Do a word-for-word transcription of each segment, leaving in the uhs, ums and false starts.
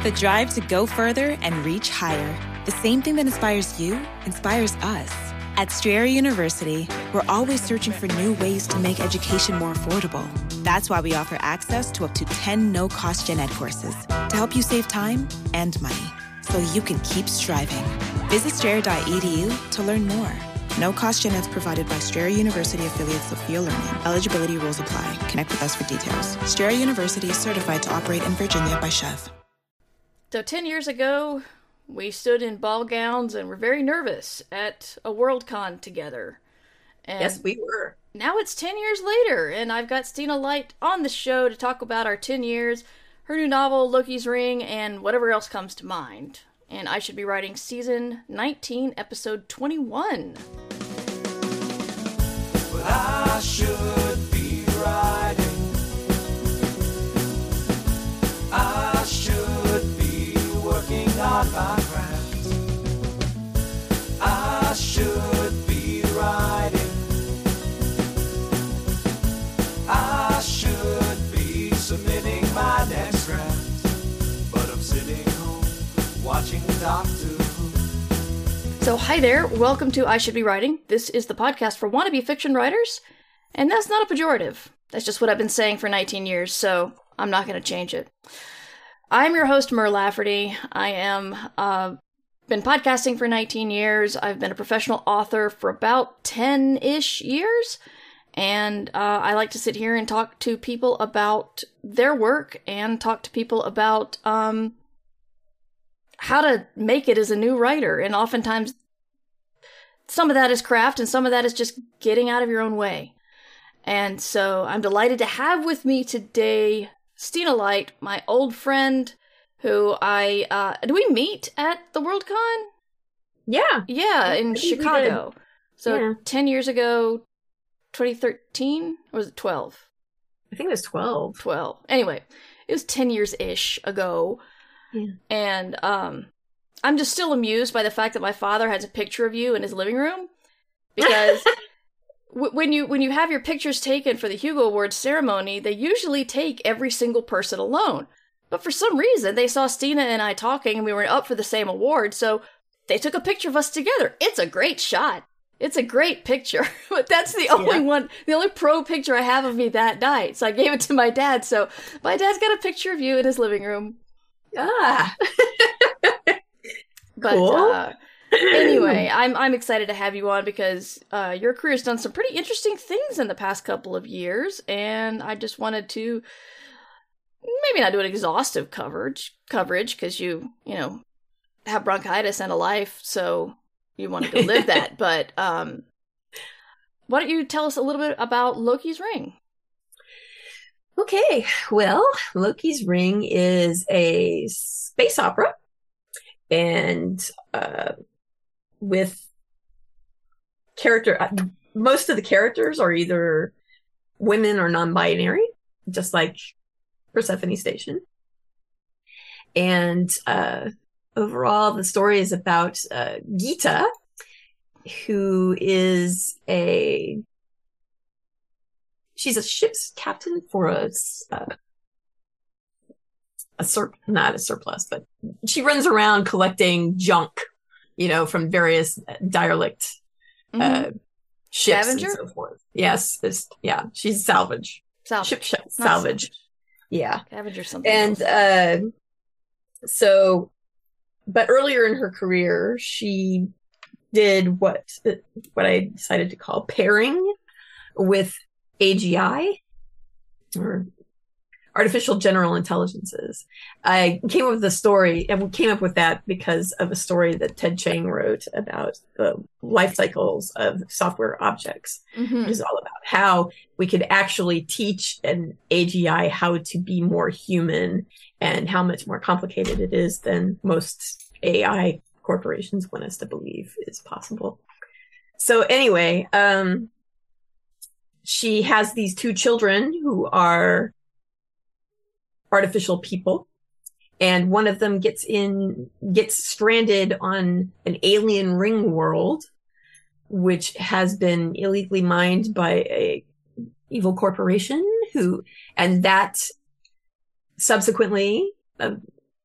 The drive to go further and reach higher. The same thing that inspires you inspires us. At Strayer University, we're always searching for new ways to make education more affordable. That's why we offer access to up to ten no-cost gen ed courses to help you save time and money so you can keep striving. Visit strayer dot e d u to learn more. No-cost gen eds provided by Strayer University affiliates Sophia Learning. Eligibility rules apply. Connect with us for details. Strayer University is certified to operate in Virginia by Chev. So ten years ago, we stood in ball gowns and were very nervous at a Worldcon together. And yes, we were. Now it's ten years later, and I've got Stina Light on the show to talk about our ten years, her new novel, Loki's Ring, and whatever else comes to mind. And I Should Be Writing Season nineteen, Episode twenty-one. Well, I should be writing. I should be working on my craft. I should be writing. I should be submitting my next draft. But I'm sitting home watching Doctor Who. So hi there, welcome to I Should Be Writing. This is the podcast for wannabe fiction writers, and that's not a pejorative. That's just what I've been saying for nineteen years, so I'm not going to change it. I'm your host, Mer Lafferty. I am, uh, been podcasting for nineteen years. I've been a professional author for about ten-ish years, and uh, I like to sit here and talk to people about their work and talk to people about um, how to make it as a new writer. And oftentimes, some of that is craft, and some of that is just getting out of your own way. And so I'm delighted to have with me today Stina Light, my old friend, who I, uh, did we meet at the Worldcon? Yeah. Yeah, in Chicago. So Yeah. ten years ago, twenty thirteen? Or was it twelve? I think it was twelve. twelve. Anyway, it was ten years-ish ago. Yeah. And um, I'm just still amused by the fact that my father has a picture of you in his living room. Because w- when you when you have your pictures taken for the Hugo Awards ceremony, they usually take every single person alone. But for some reason, they saw Stina and I talking, and we were up for the same award, so they took a picture of us together. It's a great shot. It's a great picture. But that's the only Yeah. one, the only pro picture I have of me that night. So I gave it to my dad. So my dad's got a picture of you in his living room. Ah. But Cool. uh, anyway, I'm I'm excited to have you on because uh, your career's done some pretty interesting things in the past couple of years, and I just wanted to maybe not do an exhaustive coverage coverage because you you know have bronchitis and a life, so you want to go live that. But um, why don't you tell us a little bit about Loki's Ring? Okay, well, Loki's Ring is a space opera, and uh, with character, uh, most of the characters are either women or non-binary, just like Persephone Station. And uh, overall, the story is about uh, Gita, who is a she's a ship's captain for a uh, a sur not a surplus, but she runs around collecting junk, you know, from various derelict uh, Mm-hmm. ships Scavenger? and so forth. Yes, it's, yeah, she's salvage, Salvage. ship sh- Not salvage. Yeah, Scavenge or something. and else. uh, so, but earlier in her career, she did what what I decided to call pairing with A G I, or artificial general intelligences. I came up with a story, and we came up with that because of a story that Ted Chiang wrote about the life cycles of software objects, Mhm. which is all about how we could actually teach an A G I how to be more human, and how much more complicated it is than most A I corporations want us to believe is possible. So anyway, um, she has these two children who are artificial people, and one of them gets in, gets stranded on an alien ring world, which has been illegally mined by a evil corporation who, and that subsequently, uh,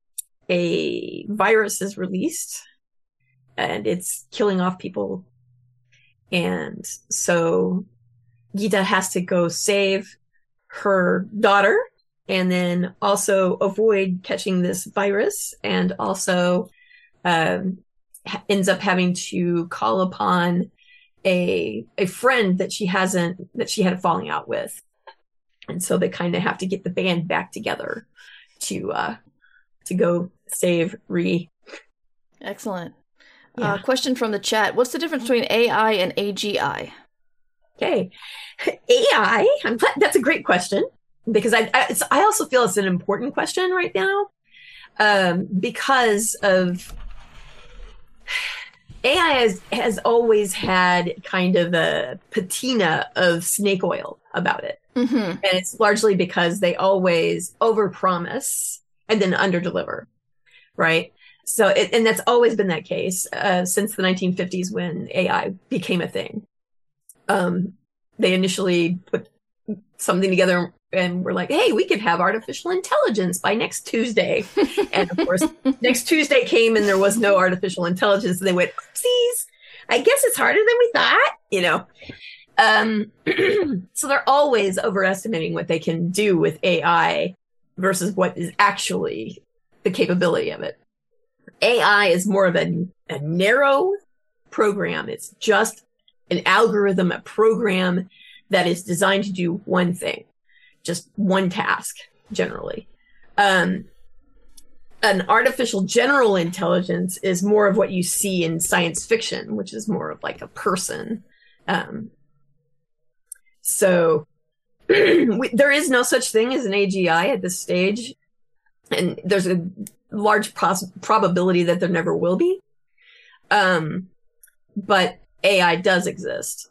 a virus is released and it's killing off people. And so Gita has to go save her daughter and then also avoid catching this virus, and also um, ha- ends up having to call upon a a friend that she hasn't that she had a falling out with. And so they kind of have to get the band back together to uh, to go save Ree. Excellent. Yeah. Uh, question from the chat. What's the difference between A I and A G I? Okay. A I, I'm glad, that's a great question, because I I, it's, I also feel it's an important question right now, um, because of A I has, has always had kind of a patina of snake oil about it. Mm-hmm. And it's largely because they always overpromise and then underdeliver, right? So, it, and that's always been that case uh, since the nineteen fifties when A I became a thing. Um, they initially put something together and were like, hey, we could have artificial intelligence by next Tuesday. And of course, next Tuesday came and there was no artificial intelligence. And they went, oopsies, I guess it's harder than we thought, you know. Um, so they're always overestimating what they can do with A I versus what is actually the capability of it. A I is more of a, a narrow program. It's just an algorithm, a program that is designed to do one thing, just one task, generally. Um, an artificial general intelligence is more of what you see in science fiction, which is more of like a person. Um, so we, there is no such thing as an A G I at this stage. And there's a large pos- probability that there never will be. Um, but A I does exist.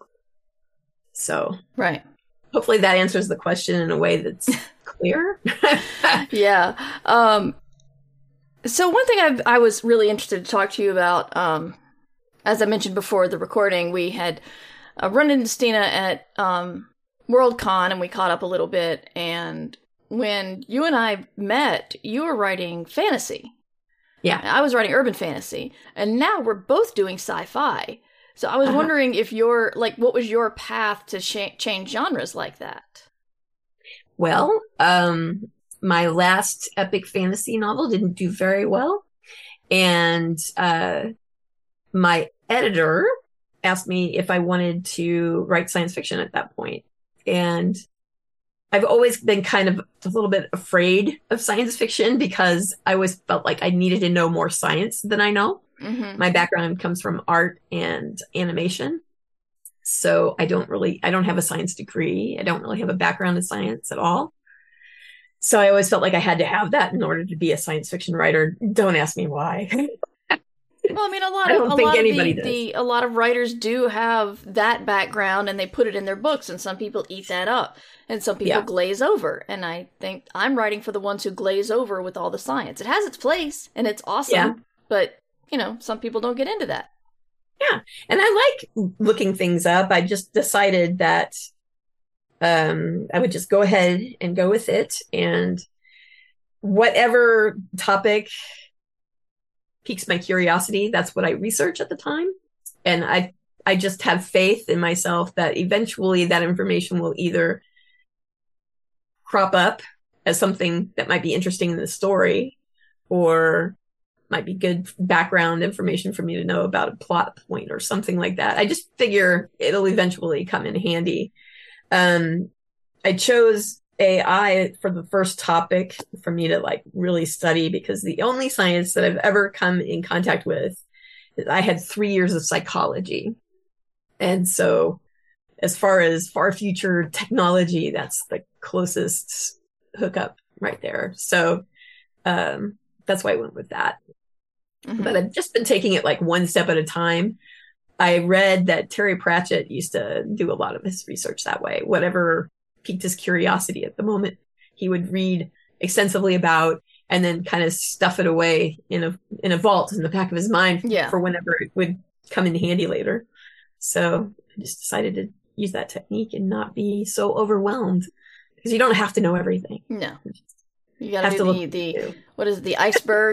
So Right. hopefully that answers the question in a way that's clear. Yeah. Um, so one thing I've, I was really interested to talk to you about, um, as I mentioned before the recording, we had uh, run into Stina at um, Worldcon and we caught up a little bit. And when you and I met, you were writing fantasy. Yeah. I was writing urban fantasy. And now we're both doing sci-fi. So I was Uh-huh. wondering if your, like, what was your path to sh- change genres like that? Well, um, my last epic fantasy novel didn't do very well. And uh, my editor asked me if I wanted to write science fiction at that point. And I've always been kind of a little bit afraid of science fiction because I always felt like I needed to know more science than I know. Mm-hmm. My background comes from art and animation. So I don't really, I don't have a science degree. I don't really have a background in science at all. So I always felt like I had to have that in order to be a science fiction writer. Don't ask me why. Well, I mean, a lot I of don't a think lot of anybody the, does. the a lot of writers do have that background, and they put it in their books, and some people eat that up, and some people Yeah. glaze over. And I think I'm writing for the ones who glaze over with all the science. It has its place, and it's awesome, Yeah. but you know, some people don't get into that. Yeah. And I like looking things up. I just decided that um, I would just go ahead and go with it. And whatever topic piques my curiosity, that's what I research at the time. And I, I just have faith in myself that eventually that information will either crop up as something that might be interesting in the story, or might be good background information for me to know about a plot point or something like that. I just figure it'll eventually come in handy. Um, I chose A I for the first topic for me to like really study, because the only science that I've ever come in contact with is I had three years of psychology. And so as far as far future technology, that's the closest hookup right there. So, um, that's why I went with that. Mhm. But I've just been taking it like one step at a time. I read that Terry Pratchett used to do a lot of his research that way. Whatever piqued his curiosity at the moment, he would read extensively about and then kind of stuff it away in a in a vault in the back of his mind Yeah. for whenever it would come in handy later. So I just decided to use that technique and not be so overwhelmed, because you don't have to know everything. No, you gotta Have do to the look the too. what is it, the iceberg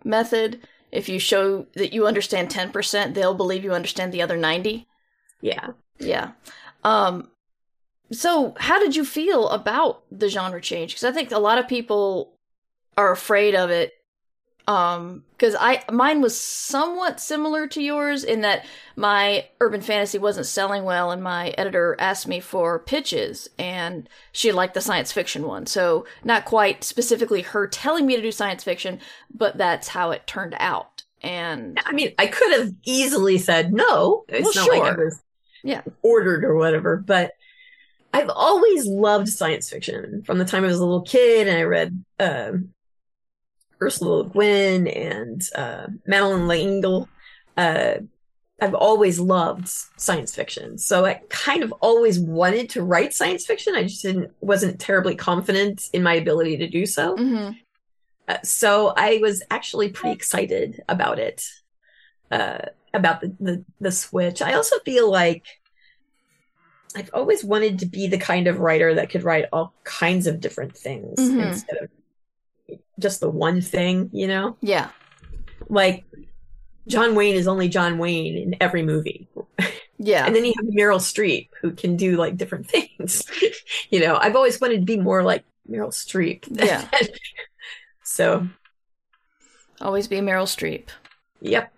method. If you show that you understand ten percent, they'll believe you understand the other ninety. Yeah. Yeah. Um, so how did you feel about the genre change? Because I think a lot of people are afraid of it. Um, because I, mine was somewhat similar to yours in that my urban fantasy wasn't selling well, and my editor asked me for pitches, and she liked the science fiction one. So not quite specifically her telling me to do science fiction, but that's how it turned out. And I mean, I could have easily said no. It's Well, not like I sure. was yeah, ordered or whatever, but I've always loved science fiction from the time I was a little kid, and I read um, Ursula Le Guin and uh, Madeline L'Engle. Uh, I've always loved science fiction, so I kind of always wanted to write science fiction. I just didn't wasn't terribly confident in my ability to do so. mm-hmm. Uh, so I was actually pretty excited about it, uh, about the, the the switch. I also feel like I've always wanted to be the kind of writer that could write all kinds of different things Mhm. instead of just the one thing, you know? yeah, Like, John Wayne is only John Wayne in every movie. yeah, And then you have Meryl Streep, who can do, like, different things. You know, I've always wanted to be more like Meryl Streep. Yeah. So, always be Meryl Streep. yep.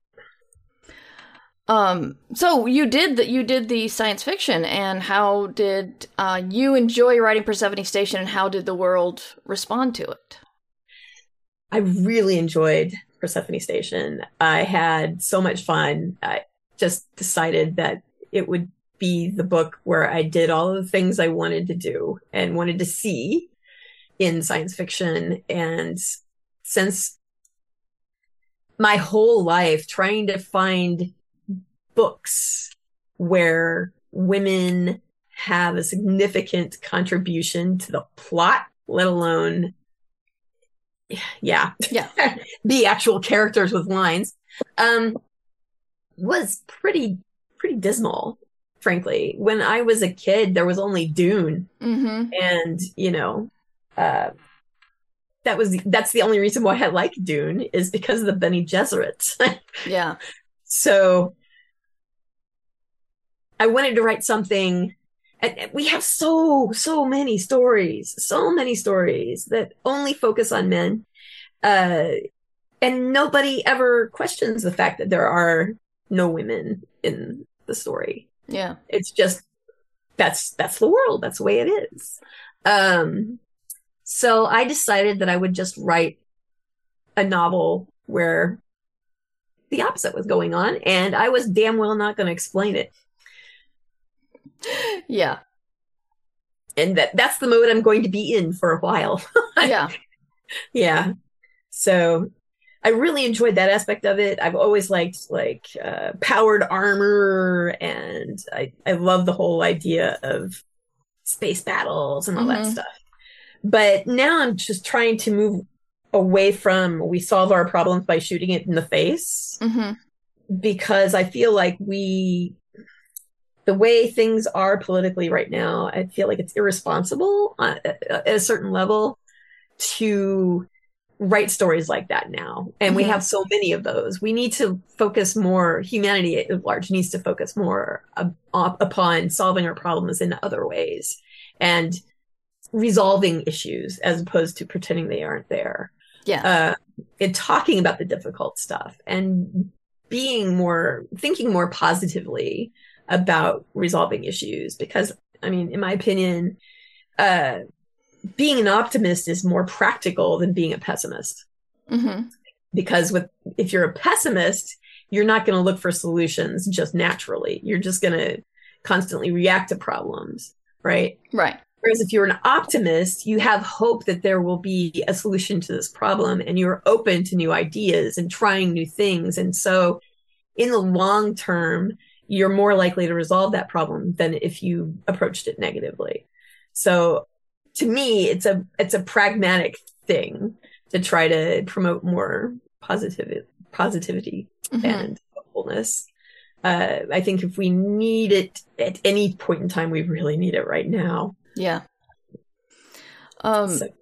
Um, so you did that. You did the science fiction, and how did uh, you enjoy writing Persephone Station, and how did the world respond to it? I really enjoyed Persephone Station. I had so much fun. I just decided that it would be the book where I did all of the things I wanted to do and wanted to see in science fiction. And since my whole life trying to find books where women have a significant contribution to the plot, let alone yeah Yeah. be actual characters with lines, um was pretty pretty dismal, frankly. When I was a kid, there was only Dune, Mm-hmm. and you know uh that was that's the only reason why I liked Dune, is because of the Bene Gesserit. Yeah. So I wanted to write something. And we have so, so many stories, so many stories that only focus on men. Uh, and nobody ever questions the fact that there are no women in the story. Yeah. It's just, that's, that's the world. That's the way it is. Um, so I decided that I would just write a novel where the opposite was going on, and I was damn well not going to explain it. Yeah. And that that's the mode I'm going to be in for a while. Yeah. Yeah. So I really enjoyed that aspect of it. I've always liked like uh, powered armor, and I, I love the whole idea of space battles and all that Mhm. stuff. But now I'm just trying to move away from we solve our problems by shooting it in the face, Mm-hmm. because I feel like we, the way things are politically right now, I feel like it's irresponsible uh, at a certain level to write stories like that now. And we Mhm. have so many of those. We need to focus more, humanity at large needs to focus more uh, upon solving our problems in other ways and resolving issues as opposed to pretending they aren't there. Yeah. Uh, and talking about the difficult stuff and being more, thinking more positively about resolving issues. Because, I mean, in my opinion, uh, being an optimist is more practical than being a pessimist. Mm-hmm. Because with, if you're a pessimist, you're not going to look for solutions just naturally. You're just going to constantly react to problems, right? Right. Whereas if you're an optimist, you have hope that there will be a solution to this problem, and you're open to new ideas and trying new things. And so in the long term, you're more likely to resolve that problem than if you approached it negatively. So to me, it's a, it's a pragmatic thing to try to promote more positivity, positivity Mhm. and hopefulness. Uh, I think if we need it at any point in time, we really need it right now. Yeah. Um, So,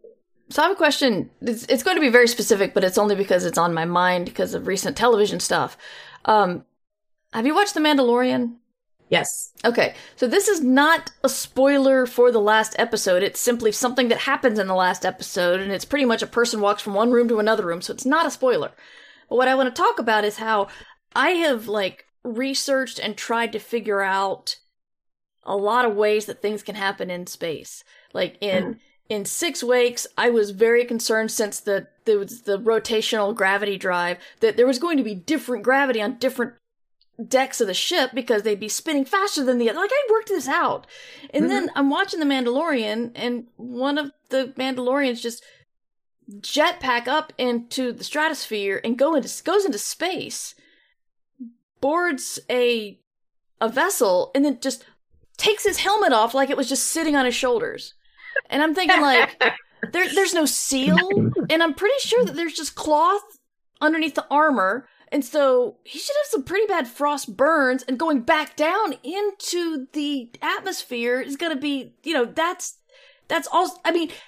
So I have a question. It's, it's going to be very specific, but it's only because it's on my mind because of recent television stuff. Um, have you watched The Mandalorian? Yes. Okay, so this is not a spoiler for the last episode. It's simply something that happens in the last episode, and it's pretty much a person walks from one room to another room, so it's not a spoiler. But what I want to talk about is how I have, like, researched and tried to figure out a lot of ways that things can happen in space. Like, in... Mm. In Six Wakes, I was very concerned since the there was the rotational gravity drive that there was going to be different gravity on different decks of the ship because they'd be spinning faster than the other. Like, I worked this out. And mm-hmm. then I'm watching The Mandalorian, and one of the Mandalorians just jetpack up into the stratosphere and go into goes into space, boards a a vessel, and then just takes his helmet off like it was just sitting on his shoulders. And I'm thinking, like, there, there's no seal, and I'm pretty sure that there's just cloth underneath the armor, and so he should have some pretty bad frost burns, and going back down into the atmosphere is gonna be, you know, that's, that's all, I mean,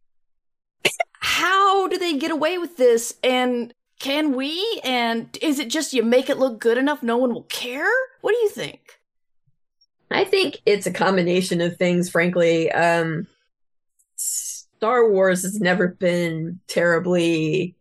how do they get away with this, and can we, and is it just you make it look good enough no one will care? What do you think? I think it's a combination of things, frankly. Um... Star Wars has never been terribly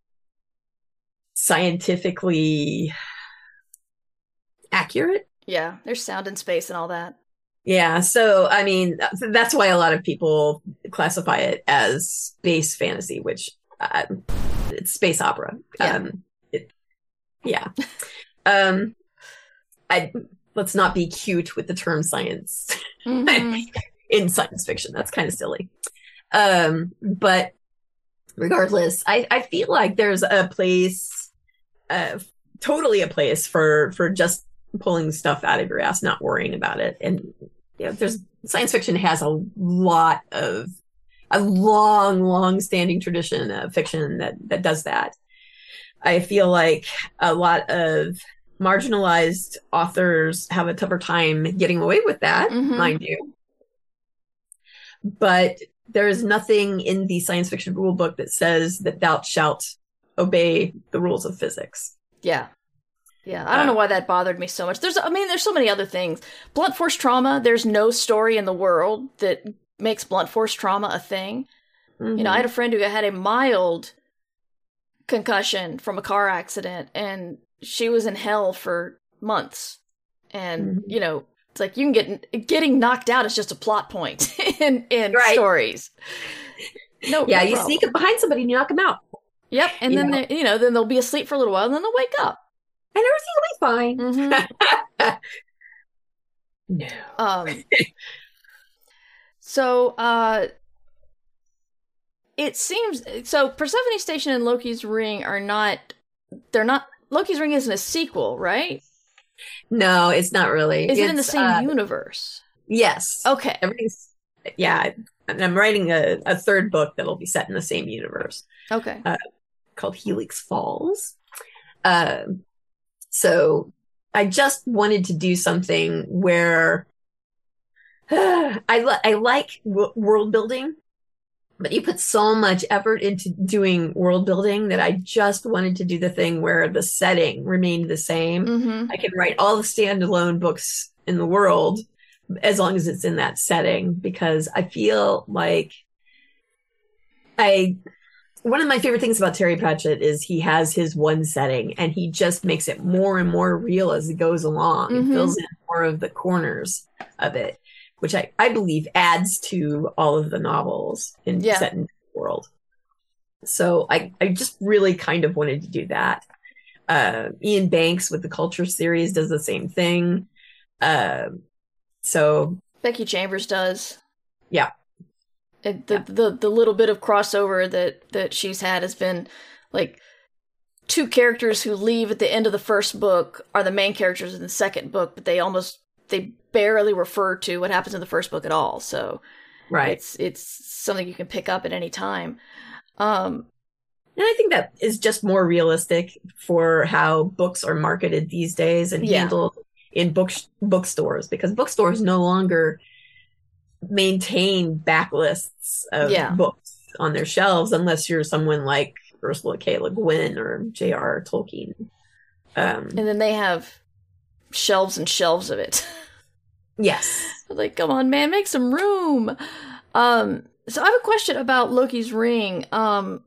scientifically accurate. Yeah, there's sound in space and all that. Yeah, so, I mean, that's why a lot of people classify it as space fantasy, which uh, it's space opera. Yeah. Um, it, yeah. um, I, let's not be cute with the term science mm-hmm. in science fiction. That's kind of silly. Um, but regardless, I, I feel like there's a place, uh, totally a place for, for just pulling stuff out of your ass, not worrying about it. And, you know, there's science fiction has a lot of, a long, long standing tradition of fiction that, that does that. I feel like a lot of marginalized authors have a tougher time getting away with that, mm-hmm. mind you. But there is nothing in the science fiction rule book that says that thou shalt obey the rules of physics. Yeah. Yeah. I don't uh, know why that bothered me so much. There's, I mean, there's so many other things. Blunt force trauma, there's no story in the world that makes blunt force trauma a thing. Mm-hmm. You know, I had a friend who had a mild concussion from a car accident, and she was in hell for months. And, mm-hmm. you know, it's like you can get getting knocked out is just a plot point in in right. stories. No, yeah, no you problem. sneak up behind somebody and you knock them out. Yep, and you then they, you know, then they'll be asleep for a little while, and then they'll wake up, and everything will be fine. Mm-hmm. No. Um. So, uh, it seems so. Persephone Station and Loki's Ring are not. They're not. Loki's Ring isn't a sequel, right? No, it's not really. Is it's, it in the same uh, universe? Yes. Okay. Everything's, yeah, and I'm writing a, a third book that'll be set in the same universe. Okay. Uh, called Helix Falls. Uh, so I just wanted to do something where uh, I, li- I like w- world building, but you put so much effort into doing world building that I just wanted to do the thing where the setting remained the same. Mm-hmm. I can write all the standalone books in the world as long as it's in that setting, because I feel like I, one of my favorite things about Terry Pratchett is he has his one setting and he just makes it more and more real as it goes along. Mm-hmm. It fills in more of the corners of it, which I, I believe adds to all of the novels in yeah. set in the world. So I, I just really kind of wanted to do that. Uh, Ian Banks with the Culture series does the same thing. Uh, so Becky Chambers does. Yeah. It, the, yeah. the the little bit of crossover that, that she's had has been like two characters who leave at the end of the first book are the main characters in the second book, but they almost they barely refer to what happens in the first book at all. So right. it's it's something you can pick up at any time. Um, and I think that is just more realistic for how books are marketed these days and yeah. handled in book bookstores, because bookstores no longer maintain backlists of yeah. books. on their shelves unless you're someone like Ursula K. Le Guin or J R R. Tolkien. Um, and then they have shelves and shelves of it. Yes. Like, come on, man, make some room. Um, so I have a question about Loki's ring. Um,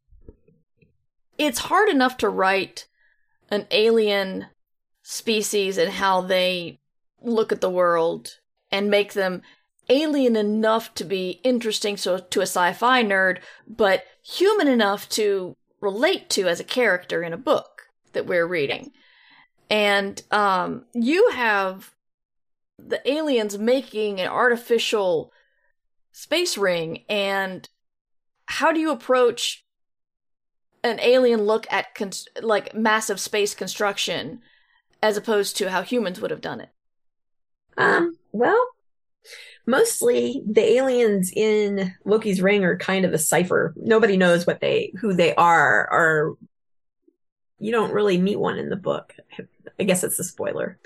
it's hard enough to write an alien species and how they look at the world and make them alien enough to be interesting so to a sci-fi nerd, but human enough to relate to as a character in a book that we're reading. And um, you have the aliens making an artificial space ring, and how do you approach an alien look at con- like massive space construction as opposed to how humans would have done it? Um, well, mostly the aliens in Loki's ring are kind of a cipher. Nobody knows what they, who they are, or you don't really meet one in the book. I guess it's a spoiler.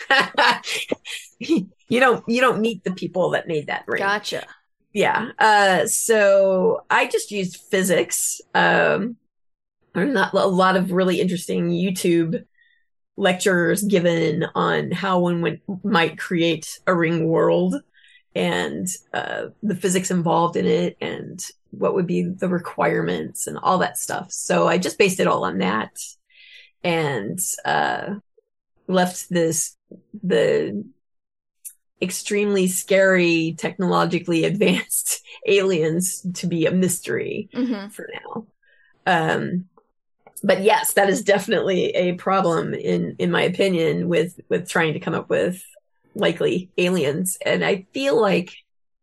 you don't, you don't meet the people that made that ring. Gotcha. Yeah. Uh, so I just used physics. Um, there's not a lot of really interesting YouTube lectures given on how one would, might create a ring world and uh, the physics involved in it and what would be the requirements and all that stuff. So I just based it all on that and uh, left this the extremely scary, technologically advanced aliens to be a mystery mm-hmm. for now. Um, but yes, that is definitely a problem in, in my opinion with, with trying to come up with likely aliens. And I feel like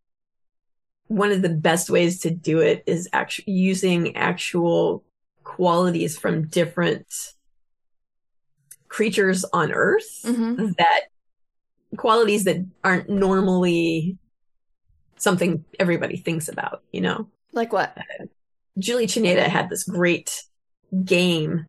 one of the best ways to do it is actually using actual qualities from different creatures on Earth mm-hmm. that qualities that aren't normally something everybody thinks about, you know? Like what? Uh, Julie Chineda had this great game.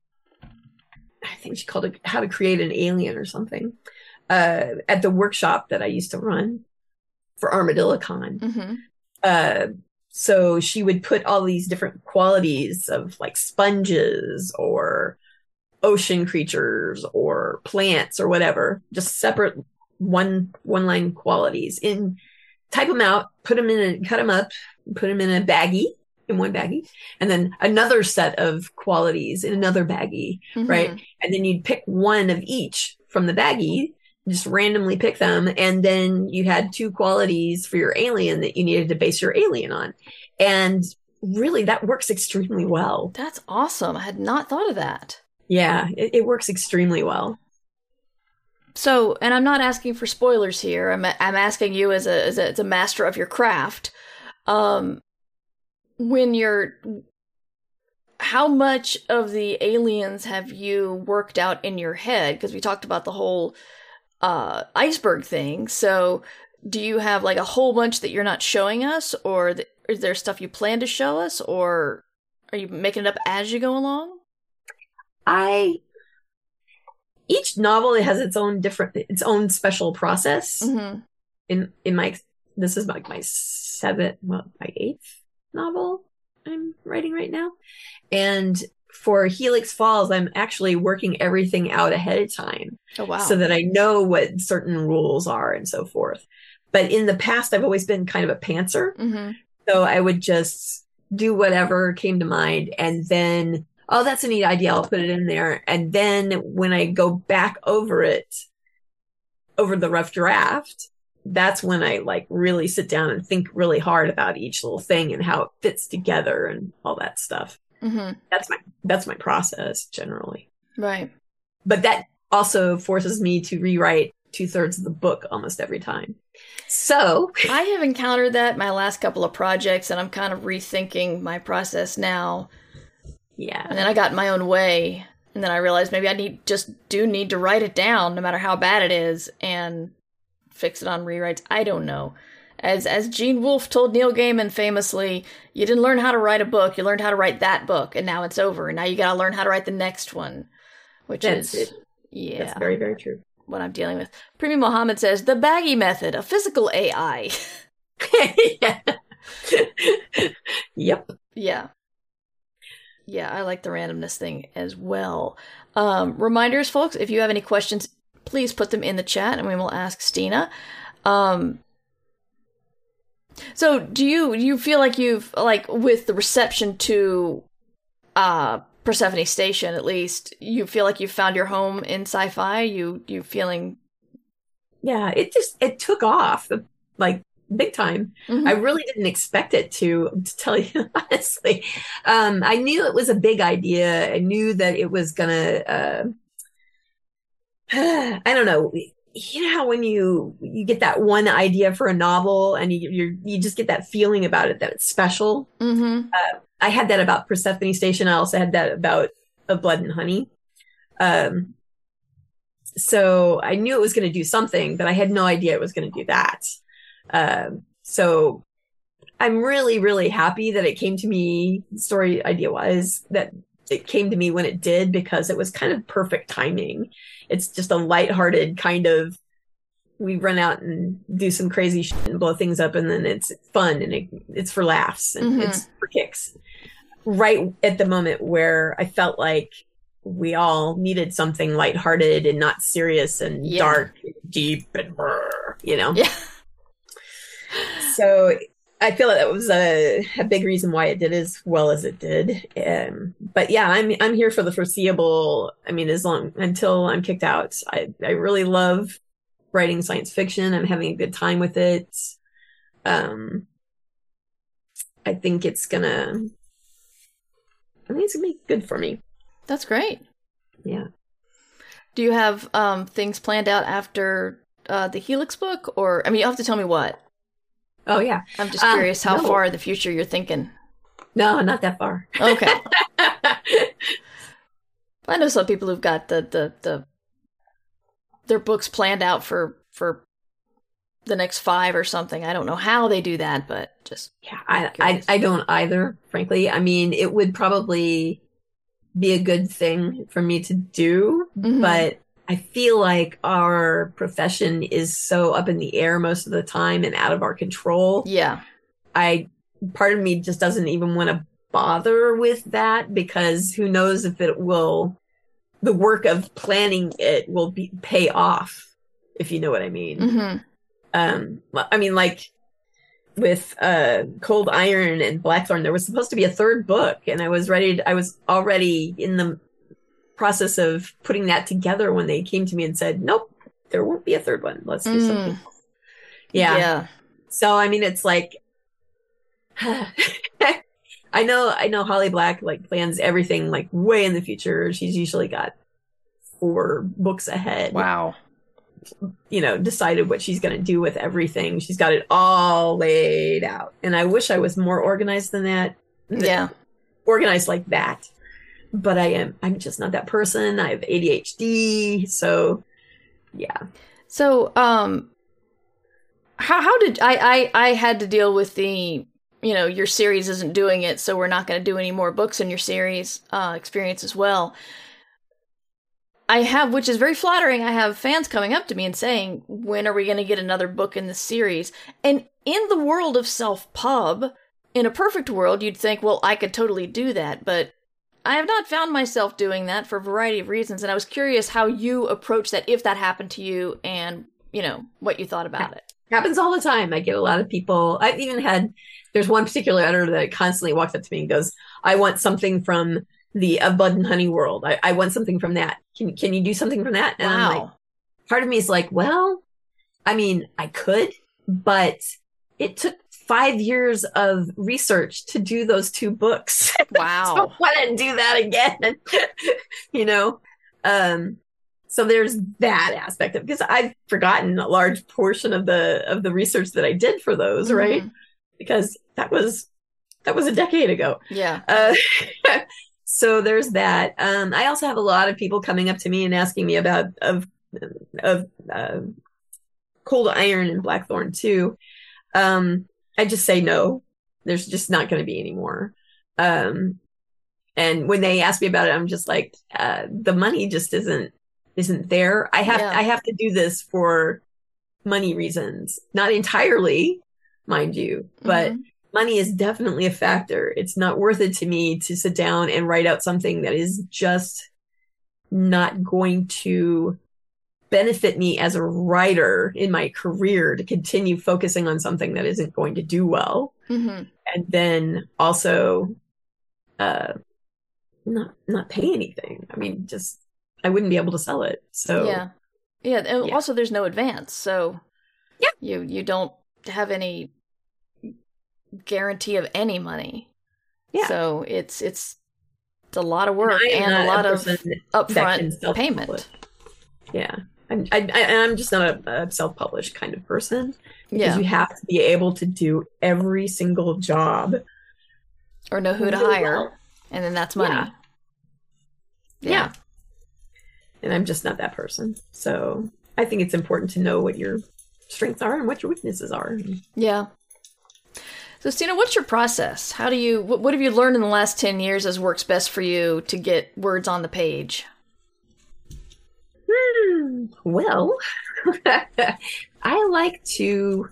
I think she called it How to Create an Alien or something. Uh, at the workshop that I used to run for ArmadilloCon. Mm-hmm. Uh, so she would put all these different qualities of like sponges or ocean creatures or plants or whatever, just separate one, one line qualities in, type them out, put them in a, cut them up, put them in a baggie, in one baggie, and then another set of qualities in another baggie, mm-hmm. right? And then you'd pick one of each from the baggie, just randomly pick them, and then you had two qualities for your alien that you needed to base your alien on. And really, that works extremely well. That's awesome. I had not thought of that. Yeah, it, it works extremely well. So, and I'm not asking for spoilers here. I'm I'm asking you as a as a, as a master of your craft. Um, when you're, how much of the aliens have you worked out in your head? Because we talked about the whole uh, iceberg thing. So, do you have like a whole bunch that you're not showing us, or th- is there stuff you plan to show us, or are you making it up as you go along? I. Each novel has its own different, its own special process. Mm-hmm. In in my, this is like my seventh, well, my eighth novel I'm writing right now, and for Helix Falls, I'm actually working everything out ahead of time. Oh wow! So that I know what certain rules are and so forth. But in the past, I've always been kind of a pantser, mm-hmm. so I would just do whatever came to mind, and then. Oh, that's a neat idea. I'll put it in there. And then when I go back over it, over the rough draft, that's when I like really sit down and think really hard about each little thing and how it fits together and all that stuff. Mm-hmm. That's my, that's my process generally. Right. But that also forces me to rewrite two thirds of the book almost every time. So I have encountered that in my last couple of projects, and I'm kind of rethinking my process now. Yeah. And then I got in my own way, and then I realized maybe I need just do need to write it down, no matter how bad it is, and fix it on rewrites. I don't know. As as Gene Wolfe told Neil Gaiman famously, you didn't learn how to write a book, you learned how to write that book, and now it's over. And now you gotta learn how to write the next one. Which That's is, it. yeah. That's very, very true. What I'm dealing with. Premium Mohammed says, the baggy method, a physical A I. Yeah. Yep. Yeah. Yeah, I like the randomness thing as well. Um, reminders, folks, if you have any questions, please put them in the chat and we will ask Stina. Um, so do you, you feel like you've, like, with the reception to uh, Persephone Station, at least, you feel like you've found your home in sci-fi? You, you feeling... Yeah, it just, it took off, like, big time. Mm-hmm. I really didn't expect it to, to tell you honestly. Um, I knew it was a big idea. I knew that it was gonna, uh, I don't know. You know how when you, you get that one idea for a novel and you, you you just get that feeling about it, that it's special. Mm-hmm. Uh, I had that about Persephone Station. I also had that about Of Blood and Honey. Um, so I knew it was going to do something, but I had no idea it was going to do that. Um, so I'm really, really happy that it came to me, story idea wise, that it came to me when it did, because it was kind of perfect timing. It's just a lighthearted kind of, we run out and do some crazy shit and blow things up, and then it's fun and it, it's for laughs and Mm-hmm. it's for kicks. Right at the moment where I felt like we all needed something lighthearted and not serious and Yeah. dark and deep and brr, you know? Yeah. So I feel like that was a, a big reason why it did as well as it did. Um, but yeah, I'm I'm here for the foreseeable. I mean, as long until I'm kicked out. I, I really love writing science fiction. I'm having a good time with it. Um, I think it's gonna. I think it's gonna be good for me. That's great. Yeah. Do you have um, things planned out after uh, the Helix book? Or, I mean, you have to tell me what. Oh yeah. I'm just Um, curious how no. far in the future you're thinking. No, not that far. Okay. I know some people who've got the, the, the their books planned out for, for the next five or something. I don't know how they do that, but just... Yeah, I, I, curious. I don't either, frankly. I mean, it would probably be a good thing for me to do, Mhm. but I feel like our profession is so up in the air most of the time and out of our control. Yeah. I, part of me just doesn't even want to bother with that, because who knows if it will, the work of planning it will be pay off, if you know what I mean. Mm-hmm. Um, I mean, like with uh, Cold Iron and Blackthorn, there was supposed to be a third book, and I was ready. To, I was already in the process of putting that together when they came to me and said, "Nope, there won't be a third one. Let's do Mm. something else." Yeah. Yeah. So I mean, it's like I know, I know Holly Black like plans everything like way in the future. She's usually got four books ahead. Wow. You know, decided what she's going to do with everything. She's got it all laid out. And I wish I was more organized than that. Yeah. Organized like that. But I am, I'm just not that person. I have A D H D. So yeah. So, um, how, how did, I, I, I had to deal with the, you know, your series isn't doing it, so we're not going to do any more books in your series, uh, experience as well. I have, which is very flattering, I have fans coming up to me and saying, when are we going to get another book in this series? And in the world of self-pub, in a perfect world, you'd think, well, I could totally do that, but I have not found myself doing that for a variety of reasons, and I was curious how you approach that, if that happened to you, and, you know, what you thought about it. Happens all the time. I get a lot of people. I've even had, there's one particular editor that constantly walks up to me and goes, I want something from the Of Blood and Honey world. I, I want something from that. Can can you do something from that? And Wow. I'm like, part of me is like, well, I mean, I could, but it took five years of research to do those two books. Wow. I don't want to do that again. You know? Um, so there's that aspect of, because I've forgotten a large portion of the of the research that I did for those, right? Mhm. Because that was that was a decade ago. Yeah. Uh, so there's that. Um, I also have a lot of people coming up to me and asking me about of of uh, Cold Iron and Blackthorn too. Um, I just say no. There's just not going to be any more. Um, and when they ask me about it, I'm just like, uh, the money just isn't isn't there. I have Yeah. I have to do this for money reasons, not entirely, mind you, but Mhm. money is definitely a factor. It's not worth it to me to sit down and write out something that is just not going to benefit me as a writer in my career to continue focusing on something that isn't going to do well. Mm-hmm. And then also uh not not pay anything. I mean, just I wouldn't be able to sell it. So yeah. Yeah, and Yeah. also there's no advance, so Yeah. you you don't have any guarantee of any money. Yeah. So it's it's it's a lot of work I am and a not lot of person that can upfront self-publish. payment. Yeah. I'm, I, I, I'm just not a, a self-published kind of person because Yeah. you have to be able to do every single job. Or know who to really hire. well. And then that's money. Yeah. Yeah. And I'm just not that person. So I think it's important to know what your strengths are and what your weaknesses are. Yeah. So, Stina, what's your process? How do you, what, what have you learned in the last ten years as works best for you to get words on the page? Hmm, well, I like to,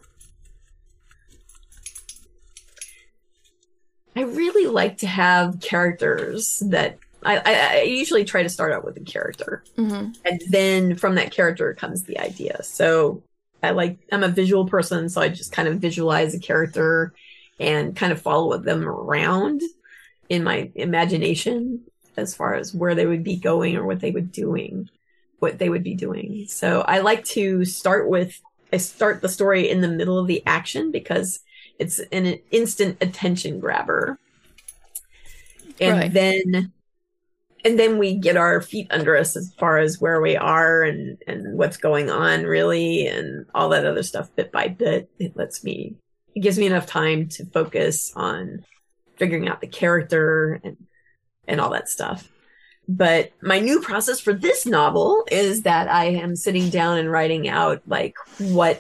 I really like to have characters that I, I, I usually try to start out with a character. Mm-hmm. And then from that character comes the idea. So I like, I'm a visual person, so I just kind of visualize a character and kind of follow them around in my imagination as far as where they would be going or what they would doing, what they would be doing. So I like to start with, I start the story in the middle of the action because it's an instant attention grabber. And Right. then and then we get our feet under us as far as where we are and, and what's going on really and all that other stuff bit by bit. It lets me, it gives me enough time to focus on figuring out the character and, and all that stuff. But my new process for this novel is that I am sitting down and writing out like what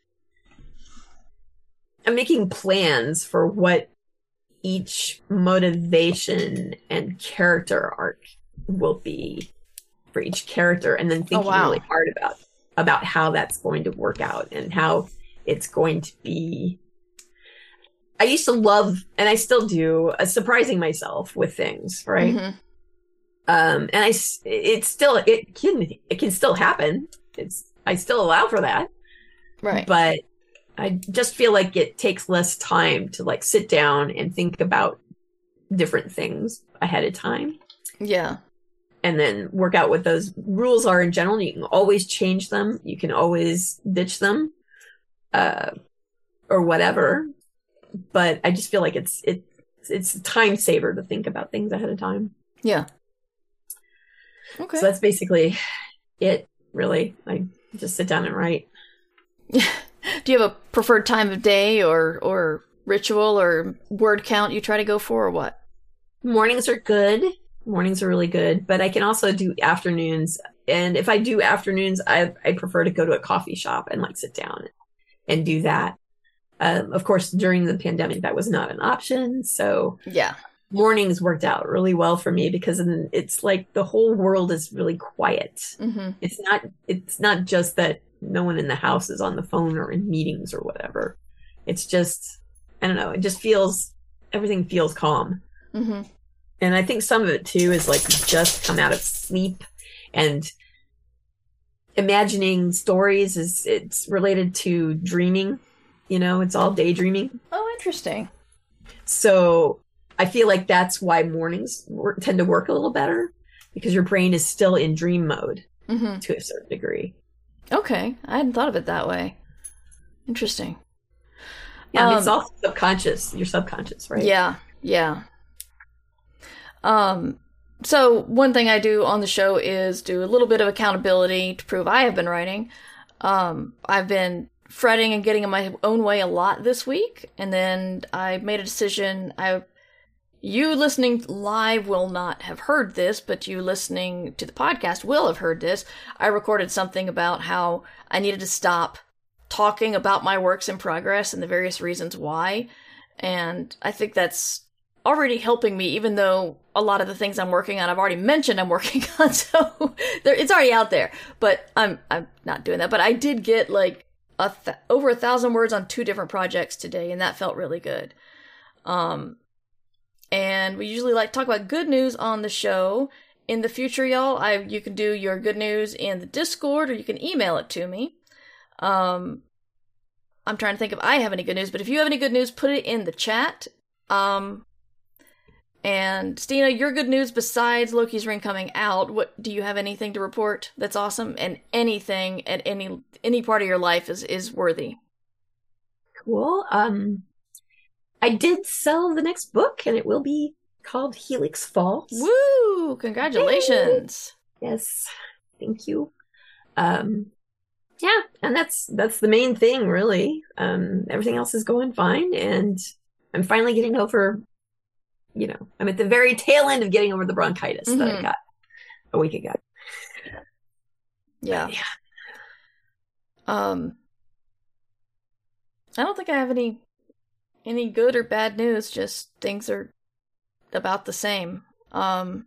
I'm making plans for what each motivation and character arc will be for each character, and then thinking Oh, wow. really hard about about how that's going to work out and how it's going to be. I used to love, and I still do, uh, surprising myself with things, right? Mhm. Um, and I, s- it's still, it can, it can still happen. It's, I still allow for that, Right. but I just feel like it takes less time to like sit down and think about different things ahead of time Yeah. and then work out what those rules are in general. You can always change them. You can always ditch them, uh, or whatever. But I just feel like it's, it, it's a time saver to think about things ahead of time. Yeah. Okay. So that's basically it, really. I just sit down and write. Do you have a preferred time of day or or ritual or word count you try to go for or what? Mornings are good. Mornings are really good, but I can also do afternoons. And if I do afternoons, I I prefer to go to a coffee shop and like sit down and do that. Um, of course, during the pandemic, that was not an option. So Yeah. mornings worked out really well for me because then it's like the whole world is really quiet. Mm-hmm. It's not, it's not just that no one in the house is on the phone or in meetings or whatever. It's just, I don't know. It just feels, everything feels calm. Mm-hmm. And I think some of it too is like just come out of sleep and imagining stories is, it's related to dreaming. You know, it's all daydreaming. Oh, interesting. So I feel like that's why mornings work, tend to work a little better because your brain is still in dream mode Mm-hmm. to a certain degree. Okay. I hadn't thought of it that way. Interesting. Yeah, Um, it's all subconscious. Your subconscious, right? Yeah, yeah. Um, so one thing I do on the show is do a little bit of accountability to prove I have been writing. Um, I've been fretting and getting in my own way a lot this week, and then I made a decision. I, you listening live will not have heard this, but you listening to the podcast will have heard this. I recorded something about how I needed to stop talking about my works in progress and the various reasons why. And I think that's already helping me, even though a lot of the things I'm working on, I've already mentioned I'm working on. So there, it's already out there, but I'm, I'm not doing that. But I did get like a th- over a thousand words on two different projects today. And that felt really good. Um, and we usually like to talk about good news on the show. In the future, y'all, I you can do your good news in the Discord, or you can email it to me. Um, I'm trying to think if I have any good news, but if you have any good news, put it in the chat. Um, and Stina, your good news besides Loki's Ring coming out, what do you have anything to report that's awesome? And anything at any any part of your life is is worthy. Cool. Um, I did sell the next book, and it will be called Helix Falls. Woo! Congratulations. Yay. Yes. Thank you. Um, yeah, and that's that's the main thing, really. Um, everything else is going fine, and I'm finally getting over, you know, I'm at the very tail end of getting over the bronchitis mm-hmm. that I got a week ago. Yeah. But, yeah. Um, I don't think I have any any good or bad news, just things are about the same. Um,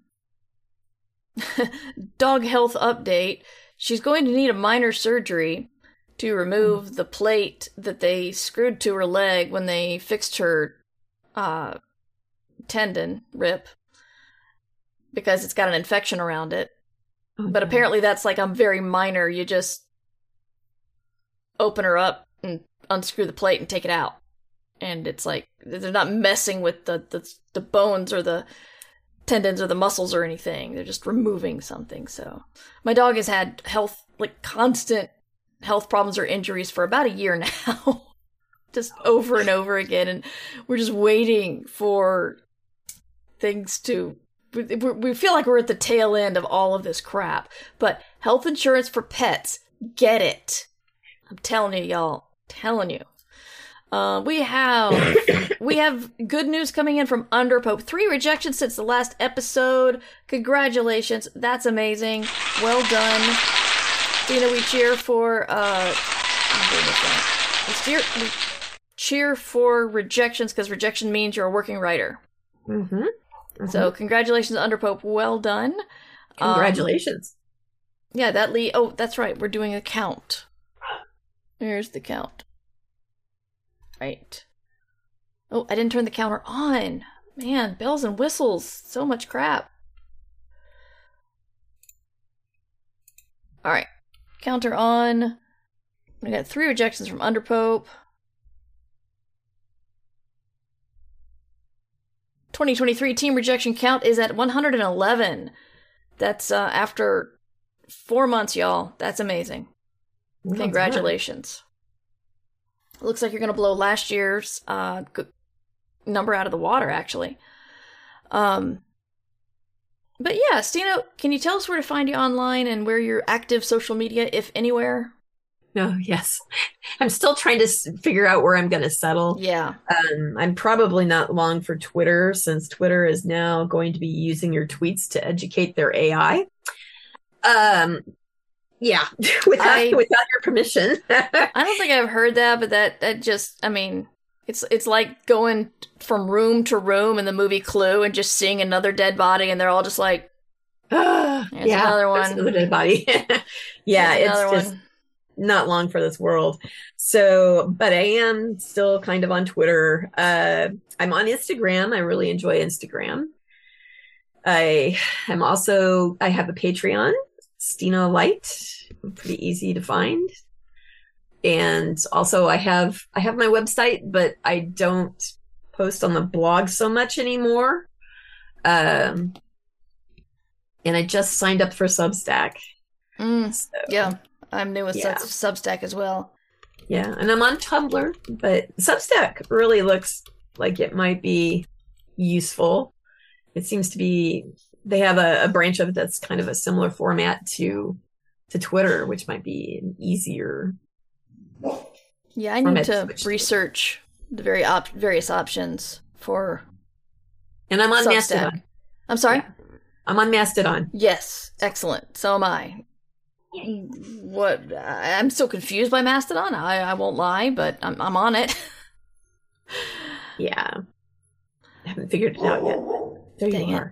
dog health update. She's going to need a minor surgery to remove mm. the plate that they screwed to her leg when they fixed her uh, tendon, rip, because it's got an infection around it. Oh, but no. Apparently that's like a very minor, you just open her up and unscrew the plate and take it out. And it's like, they're not messing with the, the, the bones or the tendons or the muscles or anything. They're just removing something. So my dog has had health, like constant health problems or injuries for about a year now. Just over and over again. And we're just waiting for things to, we, we feel like we're at the tail end of all of this crap. But health insurance for pets, get it. I'm telling you, y'all. Telling you. Uh, we have we have good news coming in from Underpope. Three rejections since the last episode. Congratulations. That's amazing. Well done. You know, we cheer for uh I'm doing this right. We cheer, we cheer for rejections because rejection means you're a working writer. Mm-hmm. Mm-hmm. So congratulations, Underpope. Well done. Congratulations. Um, yeah, that lead. Oh, that's right. We're doing a count. Here's the count. Right. Oh, I didn't turn the counter on. Man, bells and whistles. So much crap. Alright. Counter on. We got three rejections from Underpope. twenty twenty-three team rejection count is at one hundred eleven. That's uh, after four months, y'all. That's amazing. Well Congratulations. Done. Looks like you're going to blow last year's uh, g- number out of the water, actually. Um, but yeah, Stina, can you tell us where to find you online and where you're active social media, if anywhere? No, yes. I'm still trying to s- figure out where I'm going to settle. Yeah. Um, I'm probably not long for Twitter, since Twitter is now going to be using your tweets to educate their A I. Um. Yeah, without I, without your permission. I don't think I've heard that, but that, that just, I mean, it's it's like going from room to room in the movie Clue and just seeing another dead body, and they're all just like, uh, there's yeah, another one. There's another dead body. Yeah, there's it's just one. Not long for this world. So, but I am still kind of on Twitter. Uh, I'm on Instagram. I really enjoy Instagram. I am also, I have a Patreon. Stina Light, pretty easy to find. And also I have I have my website, but I don't post on the blog so much anymore. Um, and I just signed up for Substack. Mm, so, yeah, I'm new with yeah. Sub- Substack as well. Yeah, and I'm on Tumblr, but Substack really looks like it might be useful. It seems to be... They have a, a branch of it that's kind of a similar format to to Twitter, which might be an easier. Yeah, I need to research the very op- various options for. And I'm on Substack. Mastodon. I'm sorry? Yeah. I'm on Mastodon. Yes, excellent. So am I. What? I'm still confused by Mastodon. I, I won't lie, but I'm I'm on it. Yeah, I haven't figured it out yet. There Dang you it. are.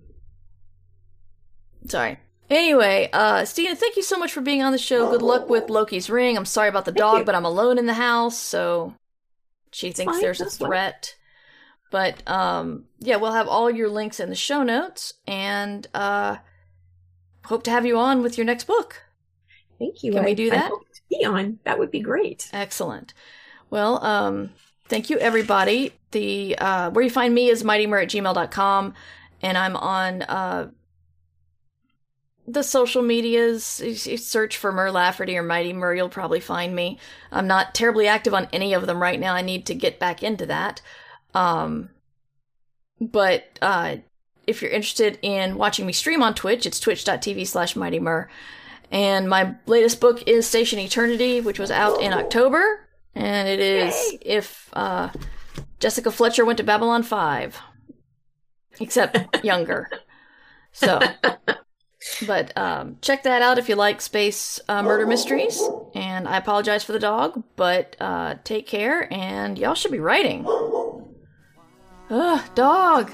Sorry. Anyway, uh, Stina, thank you so much for being on the show. Good luck with Loki's Ring. I'm sorry about the Thank dog, you. but I'm alone in the house, so she thinks fine, there's a that's fine. threat. But, um, yeah, we'll have all your links in the show notes, and uh, hope to have you on with your next book. Thank you. Can I, we do that? I hope to be on. That would be great. Excellent. Well, um, thank you, everybody. The uh, where you find me is mightymur at gmail dot com, and I'm on uh, the social medias. You search for Mur Lafferty or Mighty Mur, you'll probably find me. I'm not terribly active on any of them right now. I need to get back into that. Um, but, uh, if you're interested in watching me stream on Twitch, it's twitch.tv slash mightymur. And my latest book is Station Eternity, which was out in October. And it is Yay! If, uh, Jessica Fletcher went to Babylon five. Except younger. So, but, um, check that out if you like space, uh, murder mysteries. And I apologize for the dog, but, uh, take care, and y'all should be writing. Ugh, dog!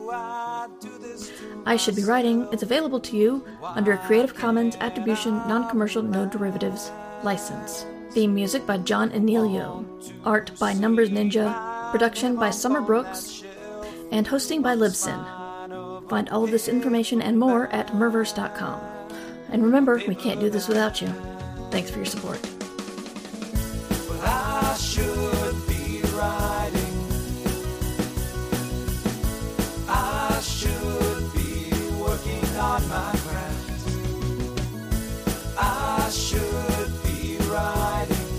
I Should Be Writing is available to you under a Creative Commons Attribution Non-Commercial No Derivatives license. Theme music by John Anelio. Art by Numbers Ninja. Production by Summer Brooks. And hosting by Libsyn. Find all of this information and more at murverse dot com. And remember, we can't do this without you. Thanks for your support. Well, I should be writing. I should be working on my craft. I should be writing.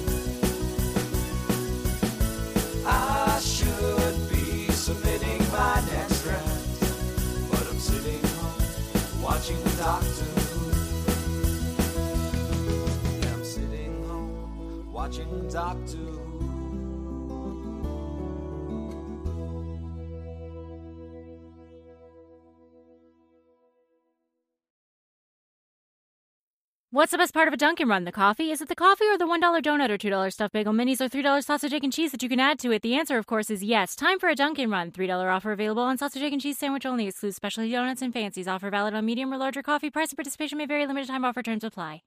I should be submitting my next draft. But I'm sitting home watching the Doctor Who. Yeah, I'm sitting home watching the Doctor Who. What's the best part of a Dunkin' Run? The coffee? Is it the coffee or the one dollar donut or two dollar stuffed bagel minis or three dollar sausage, egg, and cheese that you can add to it? The answer, of course, is yes. Time for a Dunkin' Run. three dollar offer available on sausage, egg, and cheese sandwich only. Excludes specialty donuts and fancies. Offer valid on medium or larger coffee. Price and participation may vary. Limited time offer. Terms apply.